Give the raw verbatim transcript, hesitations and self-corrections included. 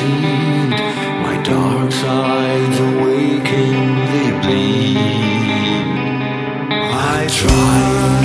seed. My dark sides awaken, they bleed. I tried